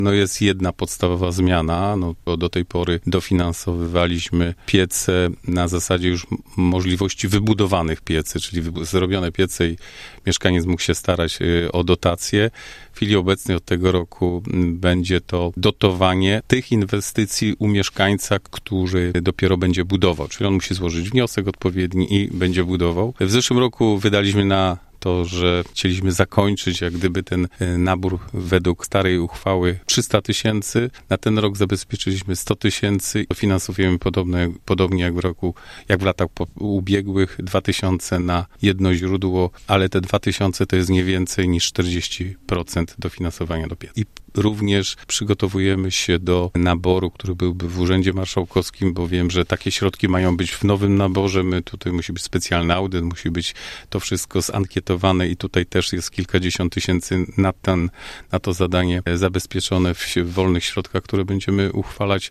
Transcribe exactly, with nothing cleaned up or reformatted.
No jest jedna podstawowa zmiana, no bo do tej pory dofinansowywaliśmy piece na zasadzie już możliwości wybudowanych piecy, czyli wybu- zrobione piece i mieszkaniec mógł się starać o dotację. W chwili obecnej od tego roku będzie to dotowanie tych inwestycji u mieszkańca, który dopiero będzie budował, czyli on musi złożyć wniosek odpowiedni i będzie budował. W zeszłym roku wydaliśmy na to, że chcieliśmy zakończyć jak gdyby ten nabór według starej uchwały trzysta tysięcy. Na ten rok zabezpieczyliśmy sto tysięcy. Dofinansowujemy podobne, podobnie jak w roku, jak w latach ubiegłych, dwa tysiące na jedno źródło, ale te dwa tysiące to jest nie więcej niż czterdzieści procent dofinansowania do piec. I również przygotowujemy się do naboru, który byłby w Urzędzie Marszałkowskim, bo wiem, że takie środki mają być w nowym naborze. My tutaj musi być specjalny audyt, musi być to wszystko zankietowane i tutaj też jest kilkadziesiąt tysięcy na, ten, na to zadanie zabezpieczone w wolnych środkach, które będziemy uchwalać.